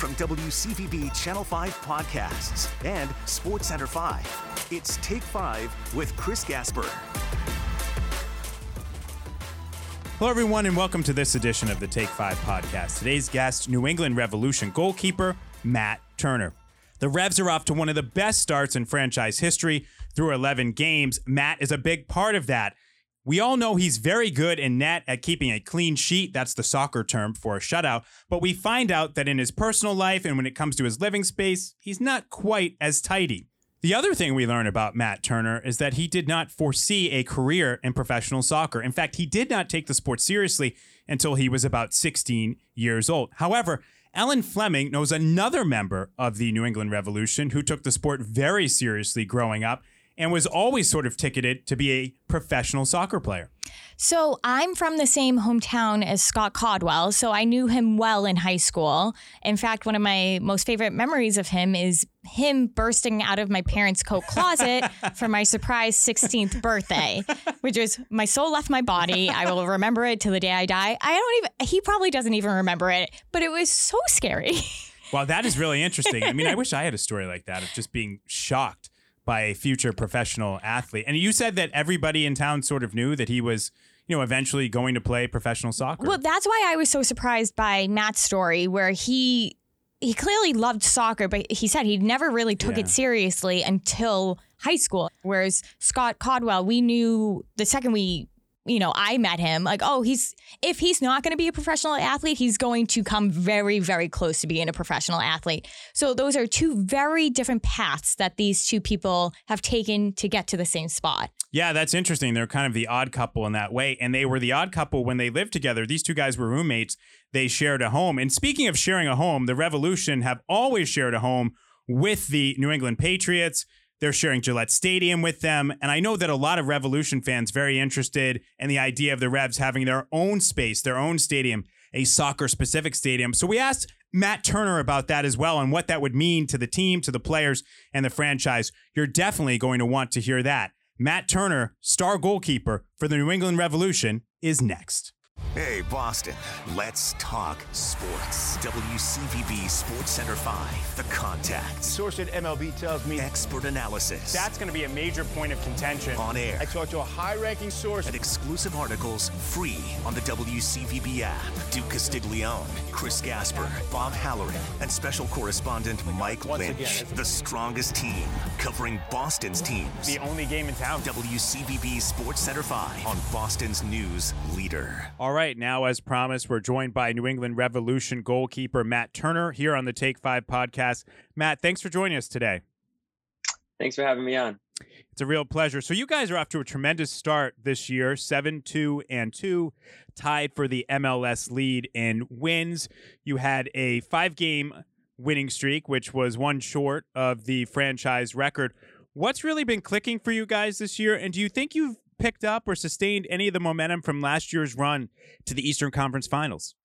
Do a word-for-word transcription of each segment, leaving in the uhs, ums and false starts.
from W C V B Channel five Podcasts and SportsCenter five. It's Take five with Chris Gasper. Hello, everyone, and welcome to this edition of the Take five Podcast. Today's guest, New England Revolution goalkeeper Matt Turner. The Revs are off to one of the best starts in franchise history through eleven games. Matt is a big part of that. We all know he's very good in net at keeping a clean sheet. That's the soccer term for a shutout. But we find out that in his personal life and when it comes to his living space, he's not quite as tidy. The other thing we learn about Matt Turner is that he did not foresee a career in professional soccer. In fact, he did not take the sport seriously until he was about sixteen years old. However, Ellen Fleming knows another member of the New England Revolution who took the sport very seriously growing up and was always sort of ticketed to be a professional soccer player. So I'm from the same hometown as Scott Caldwell, so I knew him well in high school. In fact, one of my most favorite memories of him is him bursting out of my parents' coat closet for my surprise sixteenth birthday, which was my soul left my body. I will remember it till the day I die. I don't even, he probably doesn't even remember it, but it was so scary. Wow, that is really interesting. I mean, I wish I had a story like that of just being shocked by a future professional athlete. And you said that everybody in town sort of knew that he was, you know, eventually going to play professional soccer. Well, that's why I was so surprised by Matt's story, where he he clearly loved soccer, but he said he never really took Yeah. it seriously until high school. Whereas Scott Caldwell, we knew the second we, you know, I met him, like, oh, he's, if he's not going to be a professional athlete, he's going to come very, very close to being a professional athlete. So those are two very different paths that these two people have taken to get to the same spot. Yeah, that's interesting. They're kind of the odd couple in that way. And they were the odd couple when they lived together. These two guys were roommates. They shared a home. And speaking of sharing a home, the Revolution have always shared a home with the New England Patriots. They're sharing Gillette Stadium with them. And I know that a lot of Revolution fans very interested in the idea of the Revs having their own space, their own stadium, a soccer-specific stadium. So we asked Matt Turner about that as well and what that would mean to the team, to the players, and the franchise. You're definitely going to want to hear that. Matt Turner, star goalkeeper for the New England Revolution, is next. Hey, Boston, let's talk sports. W C V B SportsCenter five, The Contact. Source at M L B tells me Expert analysis. that's going to be a major point of contention. On air. I talked to a high-ranking source. And exclusive articles free on the W C V B app. Duke Castiglione, Chris Gasper, Bob Halloran, and special correspondent Mike Once Lynch. again, the strongest team covering Boston's teams. The only game in town. W C V B SportsCenter five on Boston's news leader. All right, now as promised, we're joined by New England Revolution goalkeeper Matt Turner here on the Take Five Podcast. Matt, thanks for joining us today. Thanks for having me on. It's a real pleasure. So you guys are off to a tremendous start this year, seven two and two, tied for the M L S lead in wins. You had a five-game winning streak, which was one short of the franchise record. What's really been clicking for you guys this year, and do you think you've picked up or sustained any of the momentum from last year's run to the Eastern Conference Finals?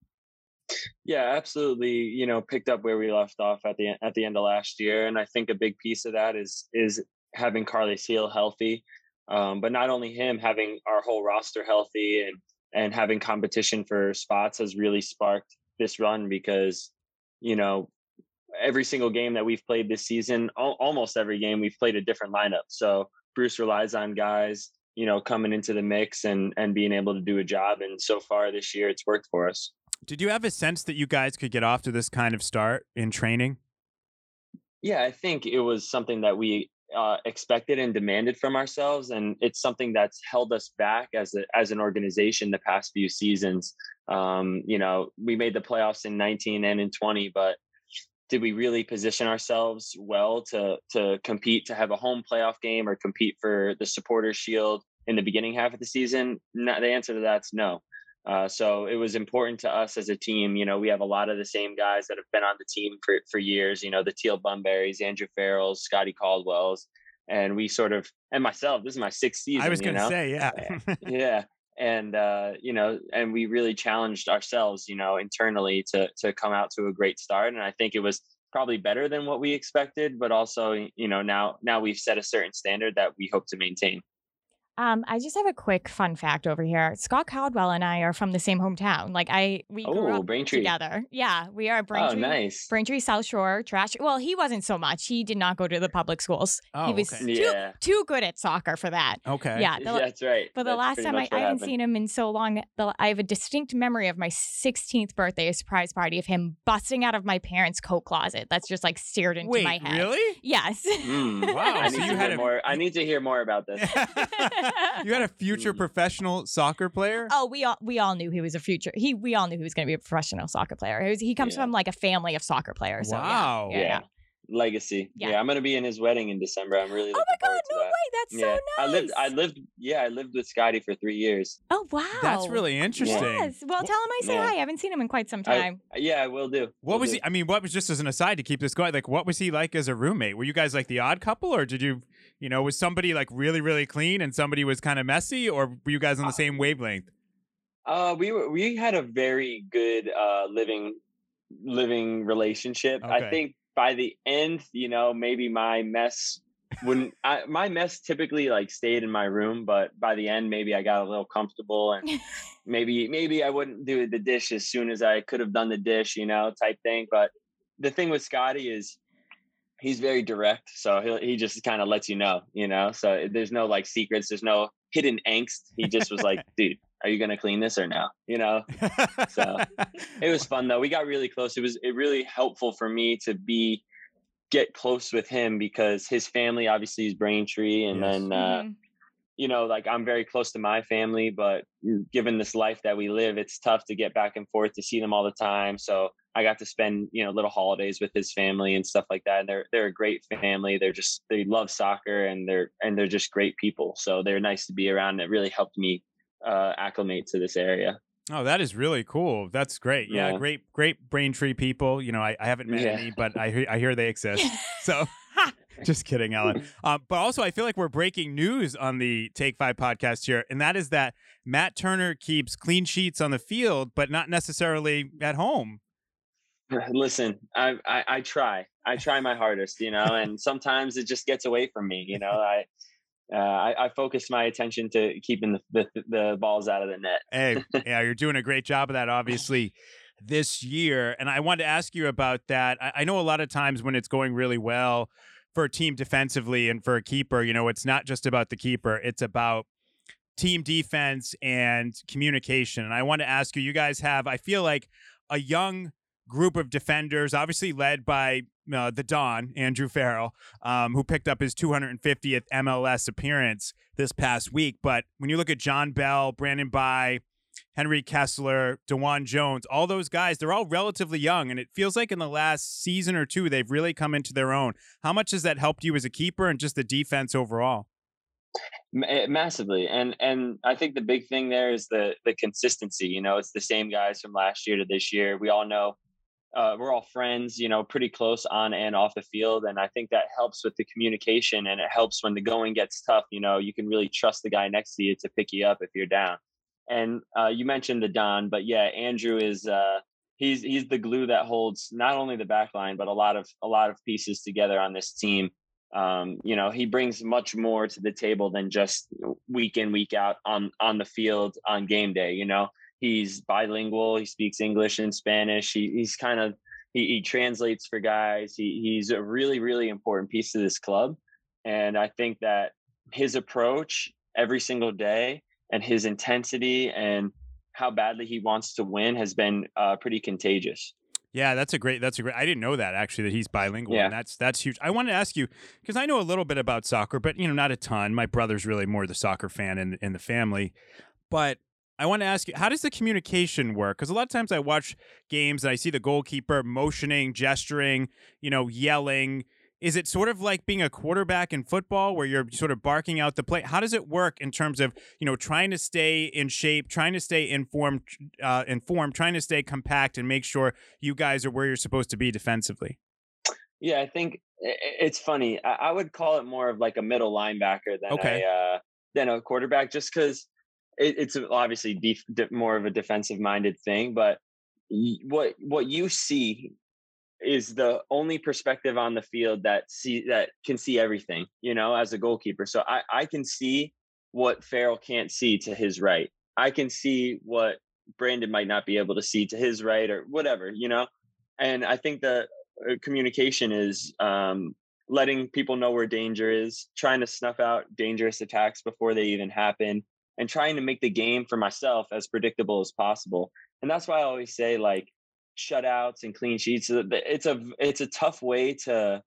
Yeah, absolutely. You know, picked up where we left off at the at the end of last year, and I think a big piece of that is is having Carly Seal healthy, um, but not only him, having our whole roster healthy and and having competition for spots has really sparked this run because, you know, every single game that we've played this season, al- almost every game we've played a different lineup. So Bruce relies on guys, you know, coming into the mix and and being able to do a job. And so far this year, it's worked for us. Did you have a sense that you guys could get off to this kind of start in training? Yeah, I think it was something that we uh, expected and demanded from ourselves, and it's something that's held us back as a, as an organization the past few seasons. Um, you know, we made the playoffs in nineteen and in twenty, but did we really position ourselves well to to compete, to have a home playoff game or compete for the Supporters Shield in the beginning half of the season? No, the answer to that's no. Uh, so it was important to us as a team. You know, we have a lot of the same guys that have been on the team for, for years, you know, the Teal Bunberries, Andrew Farrells, Scotty Caldwells, and we sort of, and myself, this is my sixth season. I was going to say, yeah. yeah. And, uh, you know, and we really challenged ourselves, you know, internally to, to come out to a great start. And I think it was probably better than what we expected, but also, you know, now, now we've set a certain standard that we hope to maintain. Um, I just have a quick fun fact over here. Scott Caldwell and I are from the same hometown. Like I, we grew Oh, up Braintree. together. Yeah, we are Oh, Braintree. nice. Braintree South Shore trash. Well, he wasn't so much. He did not go to the public schools. Oh, he was okay. too Yeah. too good at soccer for that. Okay. Yeah, the- That's right. But the That's last pretty time I, much I what haven't happened. seen him in so long, the, I have a distinct memory of my sixteenth birthday surprise party of him busting out of my parents' coat closet. That's just like seared into Wait, my head. really? Yes. Mm, Wow, I so need you to had hear a- more. I need to hear more about this. You had a future Mm. professional soccer player? Oh, we all we all knew he was a future. He we all knew he was going to be a professional soccer player. He, was, he comes Yeah. from like a family of soccer players. So, yeah. Wow. Yeah. yeah. Yeah. Legacy. Yeah. Yeah. I'm gonna be in his wedding in December. I'm really Oh looking my God! forward to No that. way! That's yeah. so nice. I lived. I lived. Yeah, I lived with Scotty for three years. Oh wow! That's really interesting. Yes. Well, tell him I say Yeah. hi. I haven't seen him in quite some I- time. yeah, I will do. What Will was do. he? I mean, what was just as an aside to keep this going? Like, what was he like as a roommate? Were you guys like the odd couple, or did you, you know, was somebody like really, really clean and somebody was kind of messy, or were you guys on the same wavelength? Uh, we were. We had a very good uh living living relationship. Okay. I think by the end, you know, maybe my mess wouldn't. I, my mess typically like stayed in my room, but by the end, maybe I got a little comfortable and maybe maybe I wouldn't do the dish as soon as I could have done the dish, you know, type thing. But the thing with Scotty is he's very direct, so he he just kind of lets you know, you know. So there's no like secrets, there's no hidden angst. He just was like, dude, are you gonna clean this or no? You know. So it was fun though. We got really close. It was it really helpful for me to be get close with him because his family obviously is Braintree, and Yes. then uh, Mhm. you know, like I'm very close to my family, but given this life that we live, it's tough to get back and forth to see them all the time. So I got to spend, you know, little holidays with his family and stuff like that. And they're they're a great family. They're just they love soccer and they're and they're just great people. So they're nice to be around. It really helped me uh, acclimate to this area. Oh, that is really cool. That's great. Yeah, Yeah. great, great Braintree people. You know, I, I haven't met Yeah. any, but I hear, I hear they exist. So, just kidding, Ellen. Um, but also, I feel like we're breaking news on the Take Five podcast here, and that is that Matt Turner keeps clean sheets on the field, but not necessarily at home. Listen, I, I I try. I try my hardest, you know, and sometimes it just gets away from me. You know, I uh, I, I focus my attention to keeping the, the the balls out of the net. Hey, yeah, you're doing a great job of that, obviously, this year. And I wanted to ask you about that. I, I know a lot of times when it's going really well for a team defensively and for a keeper, you know, it's not just about the keeper, it's about team defense and communication. And I want to ask you, you guys have, I feel like, a young group of defenders, obviously led by uh, the Don, Andrew Farrell, um, who picked up his two hundred fiftieth M L S appearance this past week. But when you look at John Bell, Brandon By, Henry Kessler, DeJuan Jones, all those guys, they're all relatively young. And it feels like in the last season or two, they've really come into their own. How much has that helped you as a keeper and just the defense overall? Ma- Massively, and and I think the big thing there is the the consistency. You know, it's the same guys from last year to this year. We all know uh, we're all friends. You know, pretty close on and off the field, and I think that helps with the communication, and it helps when the going gets tough. You know, you can really trust the guy next to you to pick you up if you're down. And uh, you mentioned the Don, but yeah, Andrew is uh, he's he's the glue that holds not only the back line but a lot of a lot of pieces together on this team. Um, you know, he brings much more to the table than just week in, week out on, on the field on game day. You know, he's bilingual. He speaks English and Spanish. He, he's kind of, he, he translates for guys. He, he's a really, really important piece to this club. And I think that his approach every single day and his intensity and how badly he wants to win has been uh, pretty contagious. Yeah, that's a great. That's a great. I didn't know that actually that he's bilingual, Yeah. and that's that's huge. I wanted to ask you because I know a little bit about soccer, but you know, not a ton. My brother's really more the soccer fan in in the family, but I want to ask you, how does the communication work? Because a lot of times I watch games and I see the goalkeeper motioning, gesturing, you know, yelling. Is it sort of like being a quarterback in football where you're sort of barking out the play? How does it work in terms of, you know, trying to stay in shape, trying to stay informed, uh, informed, trying to stay compact and make sure you guys are where you're supposed to be defensively? Yeah, I think i- i- it's funny. I, I would call it more of like a middle linebacker than Okay. a uh, than a quarterback, just because it, it's obviously def, de, more of a defensive minded thing. But y- what what you see is the only perspective on the field that see that can see everything. You know, as a goalkeeper, so I I can see what Farrell can't see to his right. I can see what Brandon might not be able to see to his right or whatever, you know? And I think that uh, communication is um, letting people know where danger is, trying to snuff out dangerous attacks before they even happen, and trying to make the game for myself as predictable as possible. And that's why I always say, like, shutouts and clean sheets. It's a it's a tough way to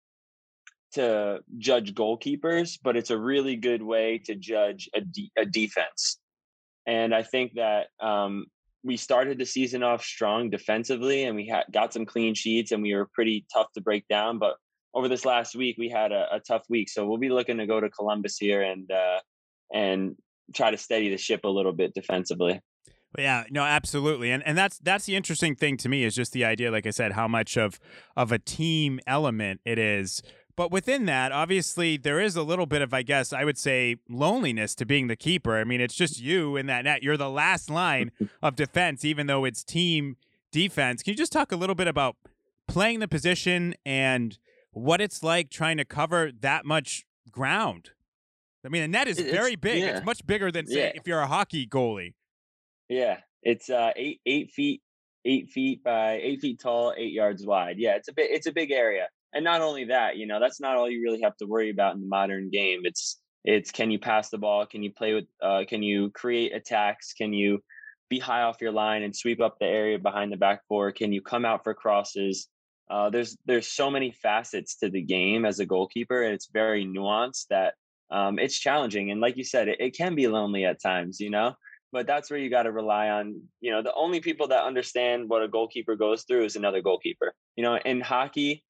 to judge goalkeepers, but it's a really good way to judge a, de- a defense. And I think that um, we started the season off strong defensively, and we had got some clean sheets, and we were pretty tough to break down. But over this last week, we had a, a tough week, so we'll be looking to go to Columbus here and uh, and try to steady the ship a little bit defensively. Yeah, no, absolutely. And and that's that's the interesting thing to me is just the idea, like I said, how much of of a team element it is. But within that, obviously, there is a little bit of, I guess, I would say, loneliness to being the keeper. I mean, it's just you in that net. You're the last line of defense, even though it's team defense. Can you just talk a little bit about playing the position and what it's like trying to cover that much ground? I mean, the net is It's, very big. yeah. It's much bigger than, say, Yeah. if you're a hockey goalie. Yeah, it's uh, eight eight feet, eight feet by eight feet tall, eight yards wide. Yeah, it's a bit, it's a big area. And not only that, you know, that's not all you really have to worry about in the modern game. It's it's can you pass the ball? Can you play with? Uh, can you create attacks? Can you be high off your line and sweep up the area behind the back four? Can you come out for crosses? Uh, there's there's so many facets to the game as a goalkeeper, and it's very nuanced that um, it's challenging. And like you said, it, it can be lonely at times, you know. But that's where you got to rely on, you know, the only people that understand what a goalkeeper goes through is another goalkeeper. You know, in hockey,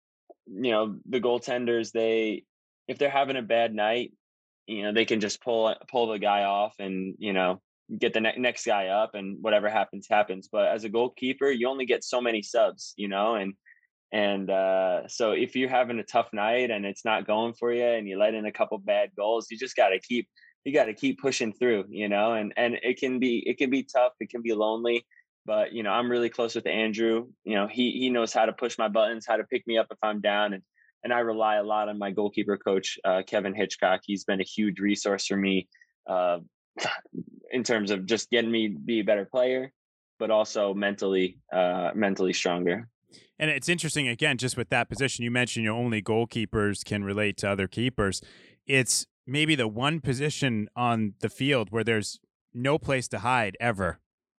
you know, the goaltenders, they, if they're having a bad night, you know, they can just pull pull the guy off and, you know, get the ne- next guy up, and whatever happens happens. But as a goalkeeper, you only get so many subs, you know, and and uh, so if you're having a tough night and it's not going for you, and you let in a couple bad goals, you just got to keep you got to keep pushing through, you know, and and it can be it can be tough, it can be lonely. But, you know, I'm really close with Andrew. You know, he he knows how to push my buttons, how to pick me up if I'm down. And and I rely a lot on my goalkeeper coach, uh, Kevin Hitchcock. He's been a huge resource for me uh, in terms of just getting me be a better player, but also mentally, uh, mentally stronger. And it's interesting, again, just with that position, you mentioned, you know, only goalkeepers can relate to other keepers. It's maybe the one position on the field where there's no place to hide ever.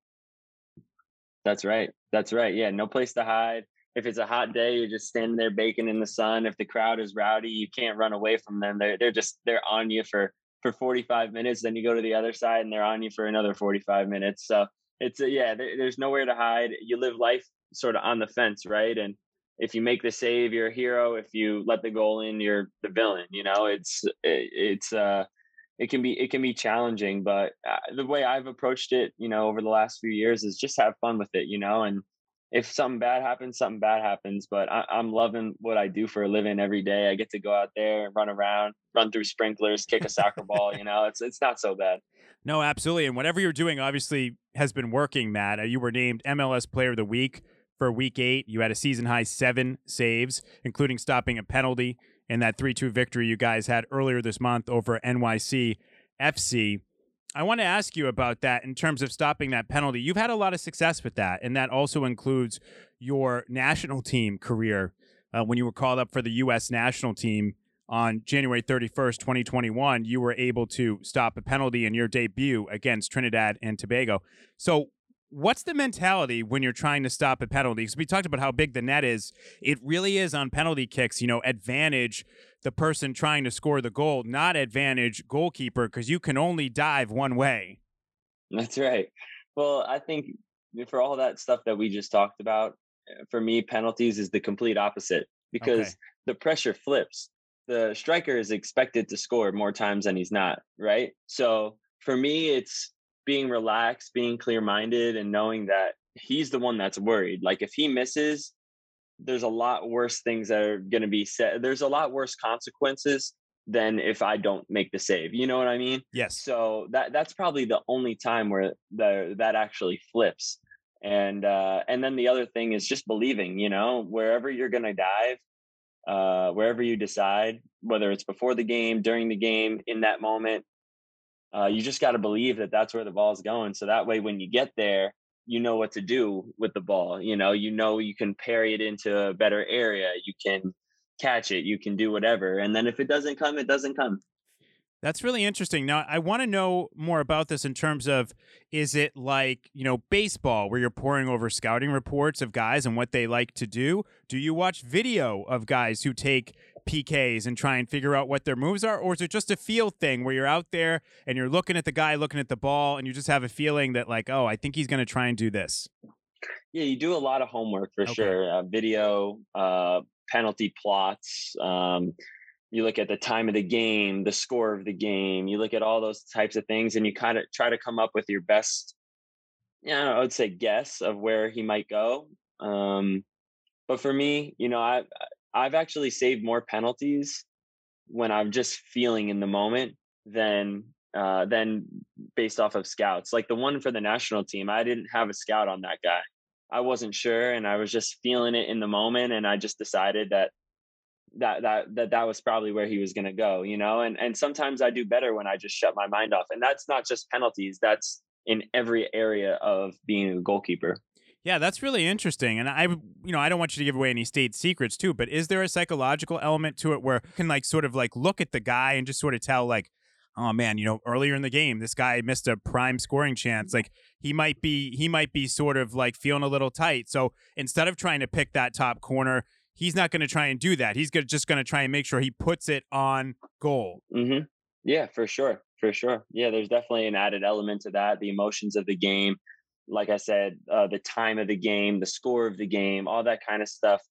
That's right. That's right. Yeah, no place to hide. If it's a hot day, you're just standing there baking in the sun. If the crowd is rowdy, you can't run away from them. They're they're just they're on you for for forty-five minutes. Then you go to the other side, and they're on you for another forty-five minutes. So it's a, yeah, there, there's nowhere to hide. You live life sort of on the fence, right? And if you make the save, you're a hero. If you let the goal in, you're the villain. You know, it's it, it's uh it can be it can be challenging, but uh, the way I've approached it, you know, over the last few years is just have fun with it, you know. And if something bad happens, something bad happens. But I, I'm loving what I do for a living every day. I get to go out there and run around, run through sprinklers, kick a soccer ball. You know, it's it's not so bad. No, absolutely. And whatever you're doing, obviously, has been working, Matt. Uh, You were named M L S Player of the Week for Week Eight. You had a season high seven saves, including stopping a penalty in that three two victory you guys had earlier this month over N Y C F C. I want to ask you about that in terms of stopping that penalty. You've had a lot of success with that, and that also includes your national team career uh, when you were called up for the U S national team on January thirty-first, twenty twenty-one. You were able to stop a penalty in your debut against Trinidad and Tobago. So what's the mentality when you're trying to stop a penalty? Because we talked about how big the net is. It really is on penalty kicks, you know, advantage the person trying to score the goal, not advantage goalkeeper, because you can only dive one way. That's right. Well, I think for all that stuff that we just talked about, for me, penalties is the complete opposite, because Okay. the pressure flips. The striker is expected to score more times than he's not, right? So for me, it's being relaxed, being clear-minded, and knowing that he's the one that's worried. Like if he misses, there's a lot worse things that are going to be said. There's a lot worse consequences than if I don't make the save. You know what I mean? Yes. So that that's probably the only time where the, that actually flips. And uh, and then the other thing is just believing. You know, wherever you're going to dive, uh, wherever you decide, whether it's before the game, during the game, in that moment, uh, you just got to believe that that's where the ball is going. So that way, when you get there, you know what to do with the ball. You know, you know, you can parry it into a better area. You can catch it. You can do whatever. And then if it doesn't come, it doesn't come. That's really interesting. Now, I want to know more about this in terms of, is it like, you know, baseball where you're poring over scouting reports of guys and what they like to do? Do you watch video of guys who take P Ks and try and figure out what their moves are? Or is it just a feel thing where you're out there and you're looking at the guy, looking at the ball, and you just have a feeling that like, oh, I think he's going to try and do this? Yeah, you do a lot of homework for Okay. sure. Uh, video, uh, penalty plots, um, you look at the time of the game, the score of the game, you look at all those types of things, and you kind of try to come up with your best, you know, I would say guess of where he might go. Um, but for me, you know, I, I've actually saved more penalties when I'm just feeling in the moment than, uh, than based off of scouts. Like the one for the national team, I didn't have a scout on that guy. I wasn't sure, and I was just feeling it in the moment, and I just decided that that that that that was probably where he was going to go, you know. And and sometimes I do better when I just shut my mind off, and that's not just penalties, that's in every area of being a goalkeeper. Yeah, that's really interesting. And I, you know, I don't want you to give away any state secrets too, but is there a psychological element to it where you can like sort of like look at the guy and just sort of tell like, oh man, you know, earlier in the game, this guy missed a prime scoring chance. Like he might be, he might be sort of like feeling a little tight. So instead of trying to pick that top corner, he's not going to try and do that. He's gonna, just going to try and make sure he puts it on goal. Mm-hmm. Yeah, for sure. For sure. Yeah, there's definitely an added element to that. The emotions of the game, like I said, uh, the time of the game, the score of the game, all that kind of stuff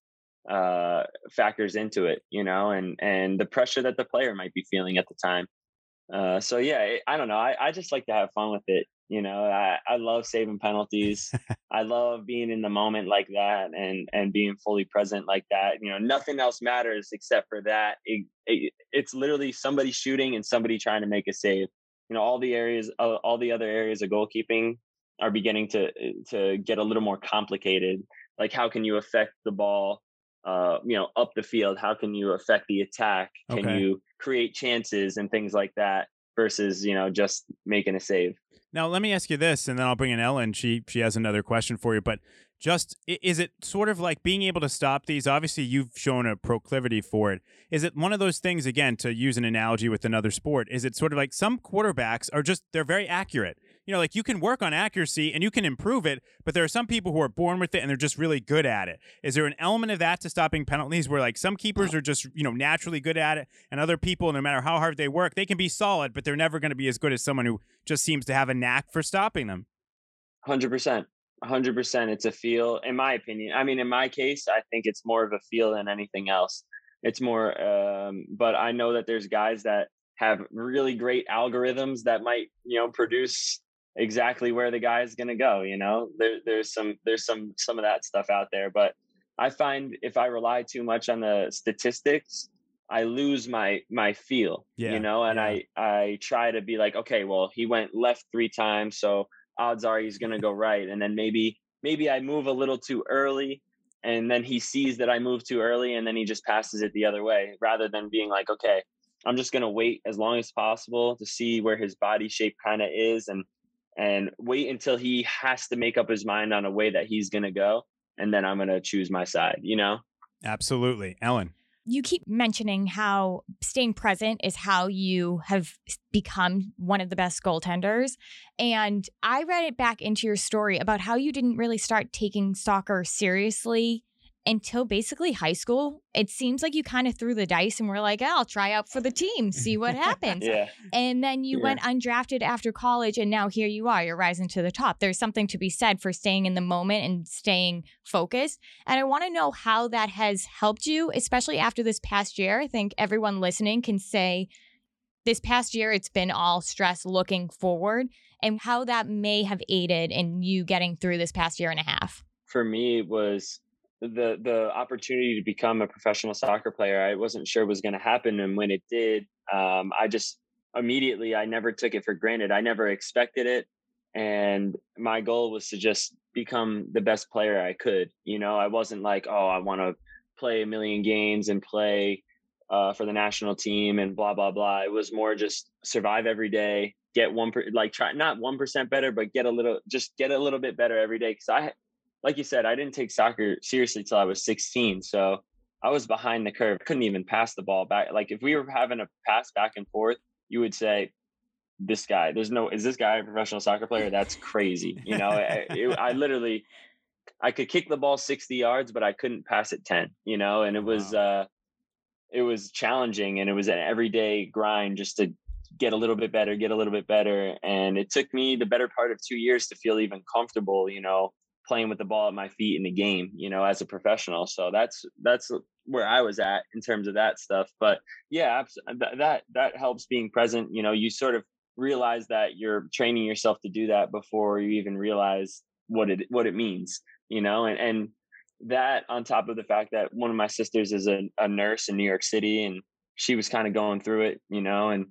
uh, factors into it, you know, and, and the pressure that the player might be feeling at the time. Uh, so yeah, it, I don't know. I, I just like to have fun with it. You know, I, I love saving penalties. I love being in the moment like that, and, and being fully present like that. You know, nothing else matters except for that. It, it, it's literally somebody shooting and somebody trying to make a save. You know, all the areas, uh, all the other areas of goalkeeping are beginning to to get a little more complicated. Like, how can you affect the ball, uh, you know, up the field? How can you affect the attack? Can Okay. you create chances and things like that versus, you know, just making a save? Now, let me ask you this, and then I'll bring in Ellen. She she has another question for you. But just, i- is it sort of like being able to stop these? Obviously, you've shown a proclivity for it. Is it one of those things, again, to use an analogy with another sport, is it sort of like some quarterbacks are just, they're very accurate. You know, like you can work on accuracy and you can improve it, but there are some people who are born with it and they're just really good at it. Is there an element of that to stopping penalties where like some keepers are just, you know, naturally good at it, and other people, no matter how hard they work, they can be solid, but they're never going to be as good as someone who just seems to have a knack for stopping them? one hundred percent. one hundred percent. It's a feel, in my opinion. I mean, in my case, I think it's more of a feel than anything else. It's more, um, but I know that there's guys that have really great algorithms that might, you know, produce exactly where the guy is going to go. You know, there, there's some, there's some, some of that stuff out there. But I find if I rely too much on the statistics, I lose my, my feel, Yeah, you know, and yeah. I, I try to be like, okay, well, he went left three times, so odds are he's going to go right. And then maybe, maybe I move a little too early, and then he sees that I move too early, and then he just passes it the other way, rather than being like, okay, I'm just going to wait as long as possible to see where his body shape kind of is, and, and wait until he has to make up his mind on a way that he's going to go. And then I'm going to choose my side, you know? Absolutely. Ellen. You keep mentioning how staying present is how you have become one of the best goaltenders. And I read it back into your story about how you didn't really start taking soccer seriously until basically high school. It seems like you kind of threw the dice and were like, I'll try out for the team, see what happens. Yeah. And then you Yeah. went undrafted after college, and now here you are, you're rising to the top. There's something to be said for staying in the moment and staying focused. And I want to know how that has helped you, especially after this past year. I think everyone listening can say this past year, it's been all stress looking forward, and how that may have aided in you getting through this past year and a half. For me, it was the the opportunity to become a professional soccer player. I wasn't sure was going to happen, and when it did, um, I just immediately I never took it for granted. I never expected it, and my goal was to just become the best player I could. You know, I wasn't like, oh, I want to play a million games and play uh, for the national team and blah, blah, blah. It was more just survive every day, get one, per, like try not one percent better, but get a little, just get a little bit better every day. Cause I, like you said, I didn't take soccer seriously till I was sixteen. So I was behind the curve. Couldn't even pass the ball back. Like if we were having a pass back and forth, you would say, this guy, there's no, is this guy a professional soccer player? That's crazy. You know, I, it, I literally, I could kick the ball sixty yards, but I couldn't pass it ten, you know, and it was, wow. uh, it was challenging and it was an everyday grind just to get a little bit better, get a little bit better. And it took me the better part of two years to feel even comfortable, you know, playing with the ball at my feet in the game, you know, as a professional. So that's, that's where I was at in terms of that stuff. But yeah, that, that helps being present. You know, you sort of realize that you're training yourself to do that before you even realize what it, what it means, you know, and, and that on top of the fact that one of my sisters is a, a nurse in New York City and she was kind of going through it, you know, and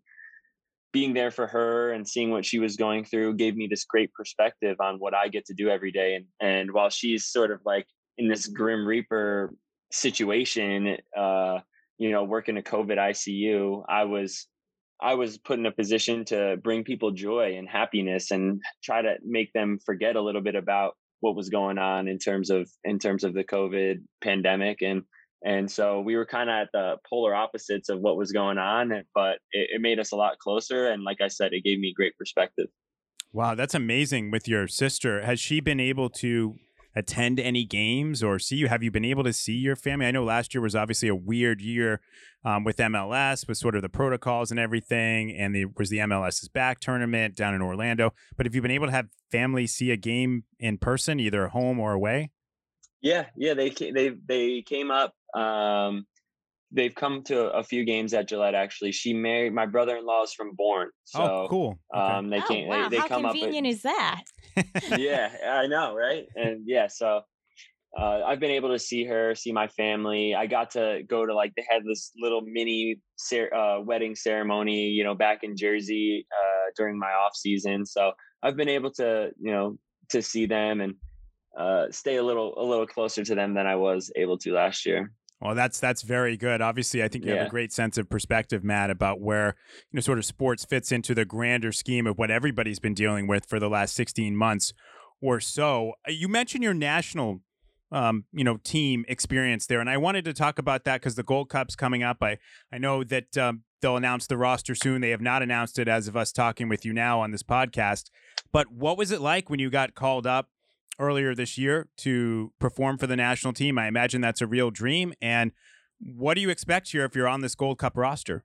being there for her and seeing what she was going through gave me this great perspective on what I get to do every day. And, and while she's sort of like in this grim reaper situation, uh, you know, working a COVID I C U, I was, I was put in a position to bring people joy and happiness and try to make them forget a little bit about what was going on in terms of, in terms of the COVID pandemic. And, And so we were kind of at the polar opposites of what was going on, but it, it made us a lot closer. And like I said, it gave me great perspective. Wow, that's amazing with your sister. Has she been able to attend any games or see you? Have you been able to see your family? I know last year was obviously a weird year um, with M L S, with sort of the protocols and everything. And there was the M L S's Back tournament down in Orlando. But have you been able to have family see a game in person, either home or away? Yeah, yeah, they they they came up. Um, they've come to a few games at Gillette. Actually, she married my brother-in-law is from Bourne. So, oh, cool. Okay. Um, they oh, came. Wow, they, they how come convenient up is that? Yeah, I know, right? And yeah, so uh, I've been able to see her, see my family. I got to go to like they had this little mini cer- uh, wedding ceremony, you know, back in Jersey uh, during my off season. So I've been able to, you know, to see them and uh, stay a little a little closer to them than I was able to last year. Well, that's that's very good. Obviously, I think you yeah. have a great sense of perspective, Matt, about where, you know, sort of sports fits into the grander scheme of what everybody's been dealing with for the last sixteen months or so. You mentioned your national, um, you know, team experience there, and I wanted to talk about that because the Gold Cup's coming up. I I know that um, they'll announce the roster soon. They have not announced it as of us talking with you now on this podcast. But what was it like when you got called up earlier this year to perform for the national team? I imagine that's a real dream. And what do you expect here if you're on this Gold Cup roster?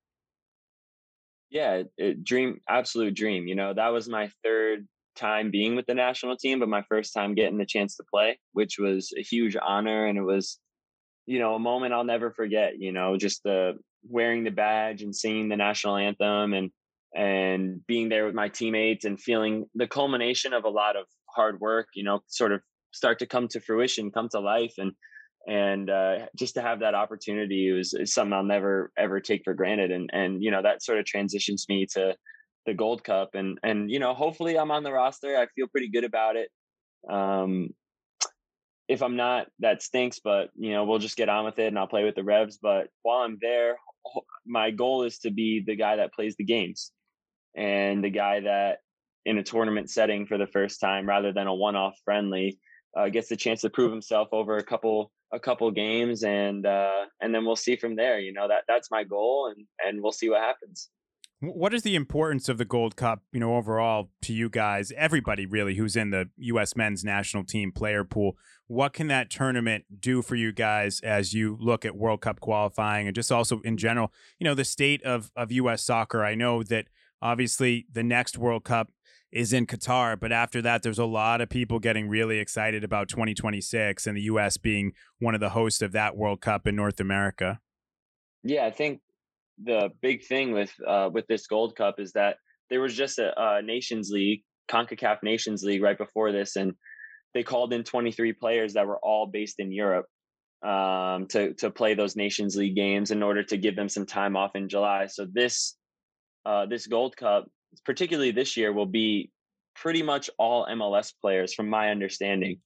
Yeah, it, dream, absolute dream. You know, that was my third time being with the national team, but my first time getting the chance to play, which was a huge honor. And it was, you know, a moment I'll never forget, you know, just the wearing the badge and singing the national anthem and, and being there with my teammates and feeling the culmination of a lot of hard work, you know, sort of start to come to fruition, come to life. And, and uh, just to have that opportunity was is something I'll never, ever take for granted. And, and, you know, that sort of transitions me to the Gold Cup and, and, you know, hopefully I'm on the roster. I feel pretty good about it. Um, if I'm not, that stinks, but, you know, we'll just get on with it and I'll play with the Revs. But while I'm there, my goal is to be the guy that plays the games and the guy that in a tournament setting for the first time, rather than a one-off friendly, uh, gets the chance to prove himself over a couple, a couple games. And, uh, and then we'll see from there, you know, that that's my goal and, and we'll see what happens. What is the importance of the Gold Cup, you know, overall to you guys, everybody really who's in the U S men's national team player pool? What can that tournament do for you guys as you look at World Cup qualifying and just also in general, you know, the state of, of U S soccer? I know that obviously the next World Cup is in Qatar, but after that, there's a lot of people getting really excited about twenty twenty-six and the U S being one of the hosts of that World Cup in North America. Yeah, I think the big thing with uh, with this Gold Cup is that there was just a, a Nations League, CONCACAF Nations League right before this, and they called in twenty-three players that were all based in Europe um, to to play those Nations League games in order to give them some time off in July. So this uh, this Gold Cup, particularly this year, will be pretty much all M L S players, from my understanding.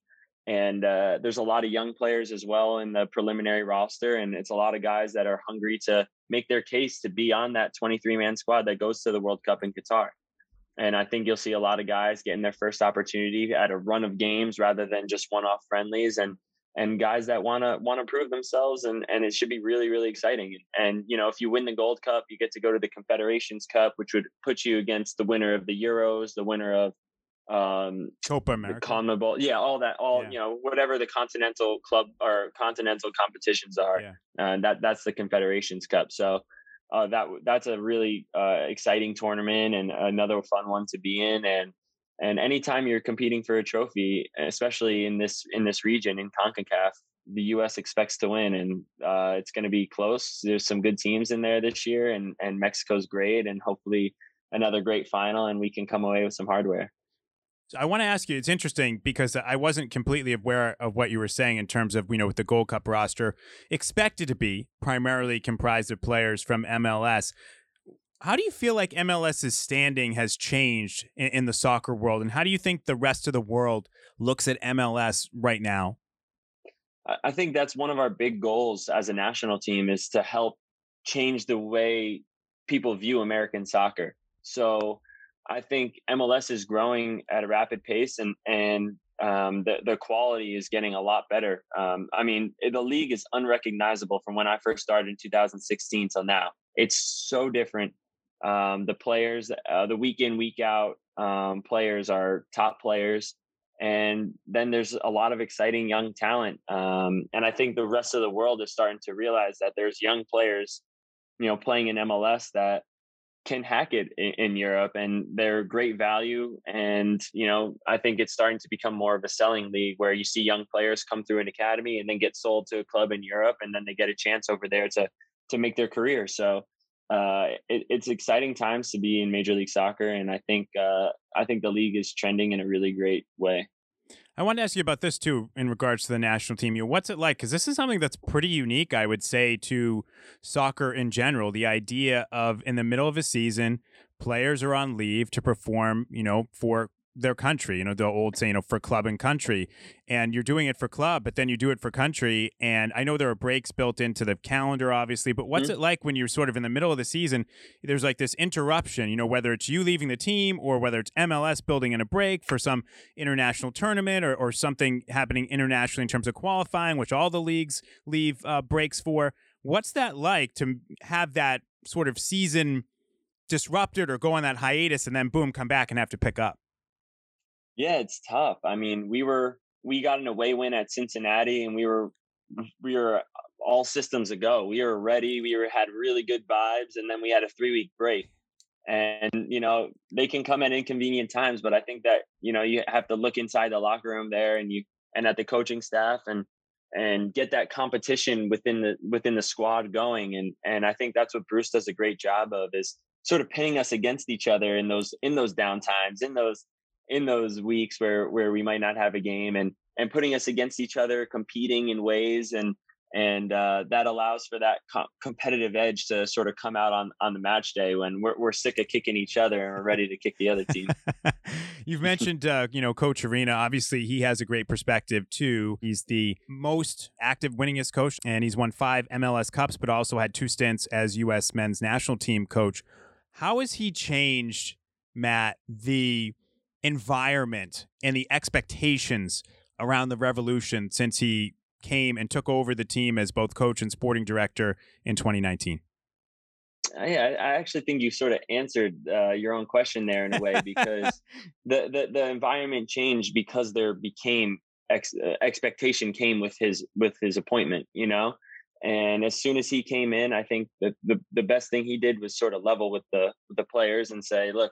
and uh, there's a lot of young players as well in the preliminary roster, and it's a lot of guys that are hungry to make their case to be on that twenty-three man squad that goes to the World Cup in Qatar. And I think you'll see a lot of guys getting their first opportunity at a run of games rather than just one-off friendlies, and and guys that want to want to prove themselves, and and it should be really, really exciting. And you know, if you win the Gold Cup, you get to go to the Confederations Cup, which would put you against the winner of the Euros, the winner of um Copa America, the CONMEBOL, yeah, all that, all Yeah. you know, whatever the continental club or continental competitions are, Yeah. and that that's the Confederations Cup. So uh, that that's a really uh, exciting tournament and another fun one to be in. And and anytime you're competing for a trophy, especially in this in this region in CONCACAF, the U S expects to win, and uh, it's going to be close. There's some good teams in there this year, and and Mexico's great, and hopefully another great final, and we can come away with some hardware. I want to ask you, it's interesting because I wasn't completely aware of what you were saying in terms of, you know, with the Gold Cup roster expected to be primarily comprised of players from M L S. How do you feel like MLS's standing has changed in, in the soccer world? And how do you think the rest of the world looks at M L S right now? I think that's one of our big goals as a national team, is to help change the way people view American soccer. So I think M L S is growing at a rapid pace, and and um, the the quality is getting a lot better. Um, I mean, the league is unrecognizable from when I first started in two thousand sixteen till now. It's so different. Um, the players, uh, the week in, week out um, players are top players, and then there's a lot of exciting young talent. Um, and I think the rest of the world is starting to realize that there's young players, you know, playing in M L S that can hack it in, in Europe, and they're great value. And, you know, I think it's starting to become more of a selling league where you see young players come through an academy and then get sold to a club in Europe, and then they get a chance over there to, to make their career. So uh, it, it's exciting times to be in Major League Soccer. And I think, uh, I think the league is trending in a really great way. I wanted to ask you about this too, in regards to the national team. You know, what's it like? Because this is something that's pretty unique, I would say, to soccer in general. The idea of, in the middle of a season, players are on leave to perform, you know, for their country, you know, the old saying, you know, for club and country. And you're doing it for club, but then you do it for country. And I know there are breaks built into the calendar, obviously, but what's mm-hmm. it like when you're sort of in the middle of the season? There's like this interruption, you know, whether it's you leaving the team or whether it's M L S building in a break for some international tournament, or, or something happening internationally in terms of qualifying, which all the leagues leave uh, breaks for. What's that like to have that sort of season disrupted or go on that hiatus and then boom, come back and have to pick up? Yeah, it's tough. I mean, we were we got an away win at Cincinnati, and we were we were all systems a go. We were ready. We were had really good vibes, and then we had a three week break. And you know, they can come at inconvenient times, but I think that, you know, you have to look inside the locker room there, and you and at the coaching staff, and and get that competition within the within the squad going. And and I think that's what Bruce does a great job of, is sort of pinning us against each other in those in those down times, in those in those weeks where, where we might not have a game, and, and putting us against each other, competing in ways. And, and uh, that allows for that com- competitive edge to sort of come out on, on the match day when we're, we're sick of kicking each other and we're ready to kick the other team. You've mentioned, uh, you know, Coach Arena. Obviously, he has a great perspective too. He's the most active, winningest coach, and he's won five M L S Cups, but also had two stints as U S men's national team coach. How has he changed, Matt, the environment and the expectations around the Revolution since he came and took over the team as both coach and sporting director in twenty nineteen? Yeah, I actually think you sort of answered uh, your own question there in a way, because the, the the environment changed because there became ex- uh, expectation came with his with his appointment, you know. And as soon as he came in, I think that the the best thing he did was sort of level with the with the players and say, look,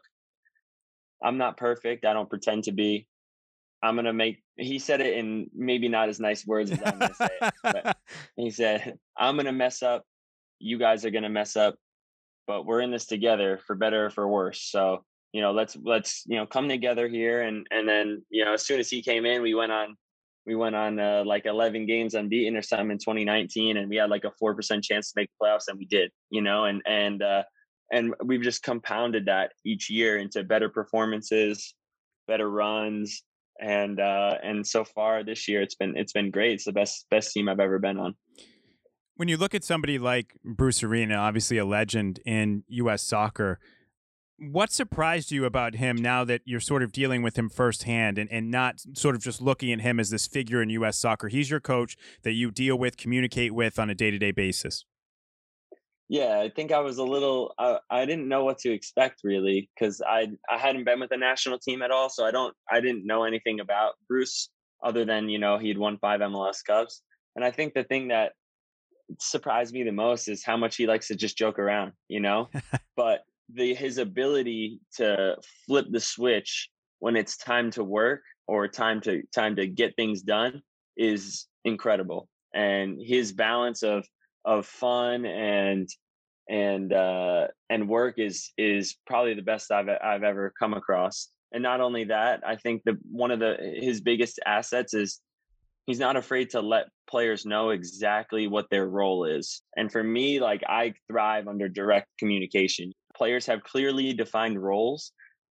I'm not perfect. I don't pretend to be. I'm going to make, he said it in maybe not as nice words as I'm going to say it, but he said, I'm going to mess up. You guys are going to mess up, but we're in this together, for better or for worse. So, you know, let's, let's, you know, come together here. And, and then, you know, as soon as he came in, we went on, we went on uh, like eleven games unbeaten or something in twenty nineteen. And we had like a four percent chance to make the playoffs, and we did, you know, and, and, uh, and we've just compounded that each year into better performances, better runs, and uh, and so far this year it's been it's been great. It's the best best team I've ever been on. When you look at somebody like Bruce Arena, obviously a legend in U S soccer, what surprised you about him now that you're sort of dealing with him firsthand and, and not sort of just looking at him as this figure in U S soccer? He's your coach that you deal with, communicate with on a day-to-day basis. Yeah, I think I was a little, I, I didn't know what to expect really, because I I hadn't been with the national team at all. So I don't, I didn't know anything about Bruce other than, you know, he'd won five M L S Cups. And I think the thing that surprised me the most is how much he likes to just joke around, you know, but the, his ability to flip the switch when it's time to work or time to, time to get things done is incredible. And his balance of, of fun and and uh and work is is probably the best I've I've ever come across. And not only that, I think that one of the his biggest assets is he's not afraid to let players know exactly what their role is. And for me, like, I thrive under direct communication. Players have clearly defined roles,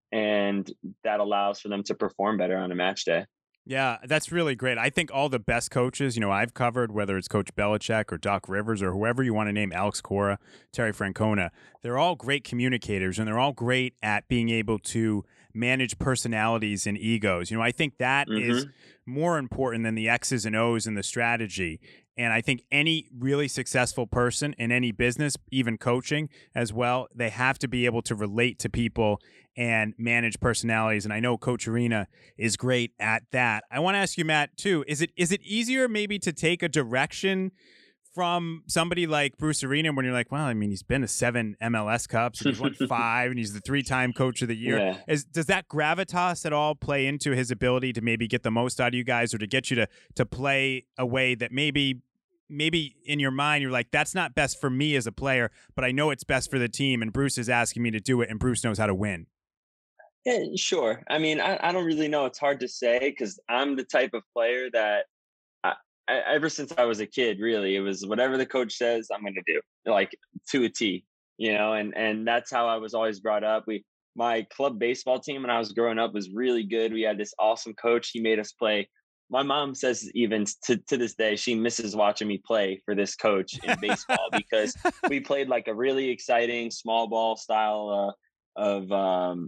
and that allows for them to perform better on a match day. Yeah, that's really great. I think all the best coaches, you know, I've covered, whether it's Coach Belichick or Doc Rivers or whoever you want to name, Alex Cora, Terry Francona, they're all great communicators, and they're all great at being able to manage personalities and egos. You know, I think that mm-hmm. is more important than the X's and O's and the strategy. And I think any really successful person in any business, even coaching as well, they have to be able to relate to people and manage personalities. And I know Coach Arena is great at that. I want to ask you, Matt, too, is it is it easier maybe to take a direction from somebody like Bruce Arena when you're like, well, I mean, he's been to seven M L S Cups and he's won five and he's the three-time coach of the year. Yeah. Is, does that gravitas at all play into his ability to maybe get the most out of you guys or to get you to to play a way that maybe maybe in your mind you're like, that's not best for me as a player, but I know it's best for the team and Bruce is asking me to do it and Bruce knows how to win? Yeah, sure. I mean, I, I don't really know. It's hard to say because I'm the type of player that I, I, ever since I was a kid, really, it was whatever the coach says, I'm going to do, like, to a T, you know, and, and that's how I was always brought up. We, my club baseball team when I was growing up was really good. We had this awesome coach. He made us play. My mom says even to, to this day, she misses watching me play for this coach in baseball because we played like a really exciting small ball style uh, of, um,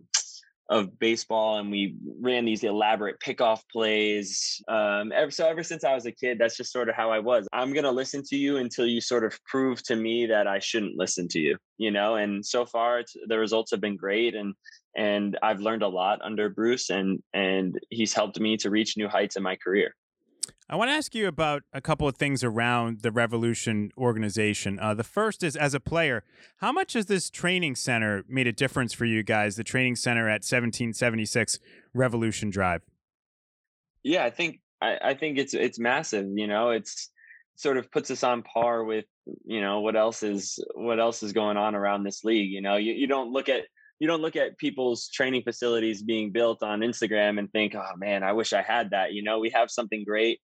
of baseball, and we ran these elaborate pickoff plays. Um, ever, so ever since I was a kid, that's just sort of how I was. I'm going to listen to you until you sort of prove to me that I shouldn't listen to you, you know? And so far it's, the results have been great. And, and I've learned a lot under Bruce, and, and he's helped me to reach new heights in my career. I want to ask you about a couple of things around the Revolution organization. Uh, the first is, as a player, how much has this training center made a difference for you guys, the training center at seventeen seventy-six Revolution Drive? Yeah, I think I, I think it's it's massive. You know, it's sort of puts us on par with, you know, what else is what else is going on around this league. You know, you, you don't look at you don't look at people's training facilities being built on Instagram and think, oh man, I wish I had that. You know, we have something great.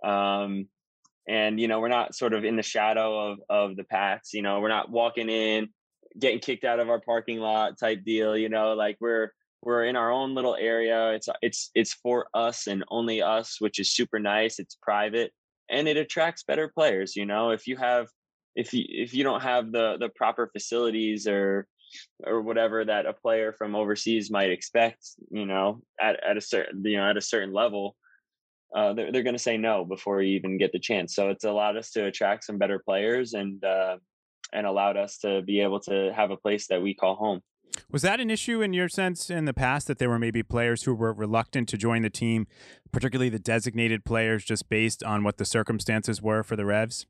Um, and, you know, we're not sort of in the shadow of, of the Pats, you know, we're not walking in, getting kicked out of our parking lot type deal, you know, like we're, we're in our own little area. It's, it's, it's for us and only us, which is super nice. It's private and it attracts better players. You know, if you have, if you, if you don't have the, the proper facilities or, or whatever that a player from overseas might expect, you know, at, at a certain, you know, at a certain level, Uh, they're, they're going to say no before you even get the chance. So it's allowed us to attract some better players and uh, and allowed us to be able to have a place that we call home. Was that an issue in your sense in the past that there were maybe players who were reluctant to join the team, particularly the designated players, just based on what the circumstances were for the Revs?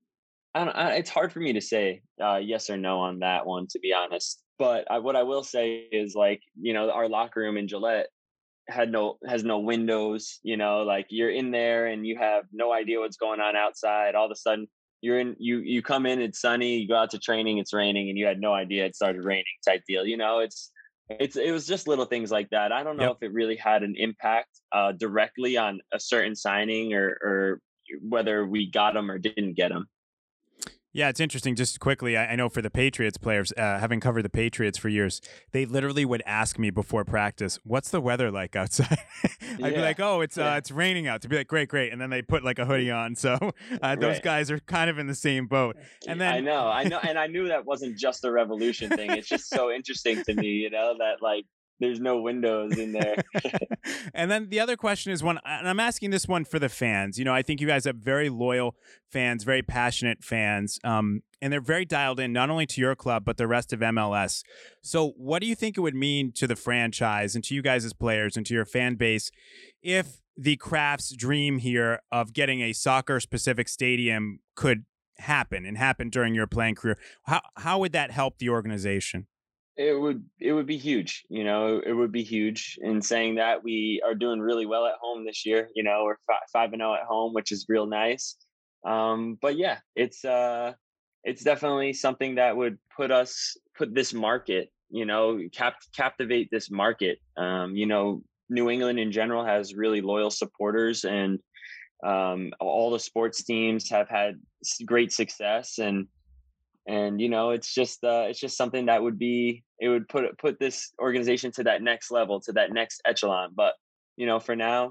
I don't, I, it's hard for me to say uh, yes or no on that one, to be honest. But I, what I will say is, like, you know, our locker room in Gillette had no has no windows, you know, like you're in there and you have no idea what's going on outside. All of a sudden you're in, you, you come in, it's sunny, you go out to training, it's raining, and you had no idea it started raining type deal. You know, it's, it's, it was just little things like that. I don't know yep. if it really had an impact uh, directly on a certain signing or, or whether we got them or didn't get them. Yeah, it's interesting. Just quickly, I, I know for the Patriots players, uh, having covered the Patriots for years, they literally would ask me before practice, "What's the weather like outside?" I'd yeah. be like, "Oh, it's yeah. uh, it's raining out." To be like, "Great, great," and then they put like a hoodie on. So uh, those right. guys are kind of in the same boat. And then I know, I know, and I knew that wasn't just a Revolution thing. It's just so interesting to me, you know, that like. There's no windows in there. And then the other question is one, and I'm asking this one for the fans. You know, I think you guys have very loyal fans, very passionate fans, um, and they're very dialed in, not only to your club, but the rest of M L S. So what do you think it would mean to the franchise and to you guys as players and to your fan base if the Crafts' dream here of getting a soccer-specific stadium could happen and happen during your playing career? How, how would that help the organization? It would it would be huge, you know, it would be huge. In saying that, we are doing really well at home this year. You know, we're five and zero at home, which is real nice. Um, but yeah, it's uh, it's definitely something that would put us put this market, you know, cap captivate this market. Um, you know, New England in general has really loyal supporters, and um, all the sports teams have had great success. And And, you know, it's just uh, it's just something that would be it would put put this organization to that next level, to that next echelon. But, you know, for now,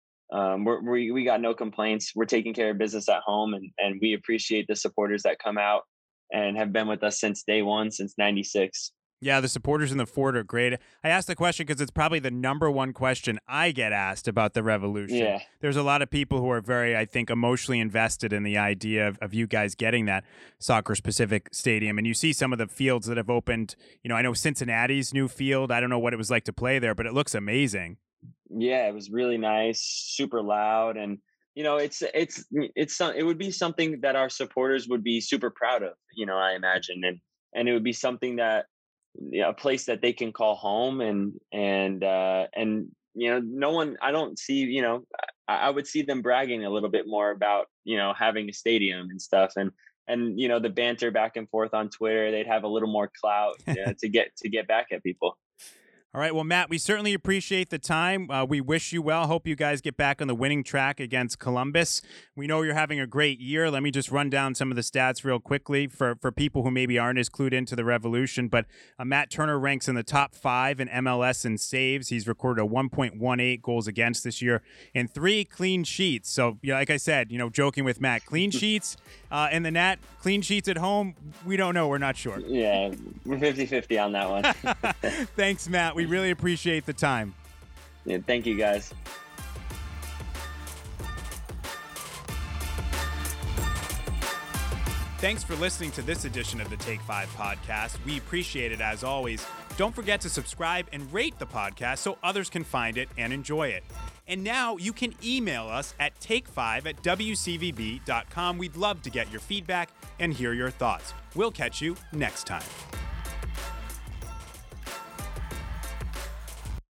um, we're, we we got no complaints. We're taking care of business at home, and, and we appreciate the supporters that come out and have been with us since day one, since ninety-six. Yeah, the supporters in the fort are great. I asked the question because it's probably the number one question I get asked about the Revolution. Yeah. There's a lot of people who are very, I think, emotionally invested in the idea of, of you guys getting that soccer-specific stadium. And you see some of the fields that have opened. You know, I know Cincinnati's new field. I don't know what it was like to play there, but it looks amazing. Yeah, it was really nice, super loud. And, you know, it's it's it's it would be something that our supporters would be super proud of, you know, I imagine. And and it would be something that, you know, a place that they can call home. And and uh and you know, no one I don't see, you know, I, I would see them bragging a little bit more about, you know, having a stadium and stuff. And and you know, the banter back and forth on Twitter, they'd have a little more clout, you know, to get to get back at people. All right. Well, Matt, we certainly appreciate the time. Uh, we wish you well. Hope you guys get back on the winning track against Columbus. We know you're having a great year. Let me just run down some of the stats real quickly for, for people who maybe aren't as clued into the Revolution. But uh, Matt Turner ranks in the top five in M L S in saves. He's recorded a one point one eight goals against this year and three clean sheets. So, you know, like I said, you know, joking with Matt, clean sheets uh, in the net, clean sheets at home. We don't know. We're not sure. Yeah, we're fifty-fifty on that one. Thanks, Matt. We really appreciate the time. Yeah, thank you, guys. Thanks for listening to this edition of the Take Five podcast. We appreciate it as always. Don't forget to subscribe and rate the podcast so others can find it and enjoy it. And now you can email us at take five at w c v b dot com. We'd love to get your feedback and hear your thoughts. We'll catch you next time.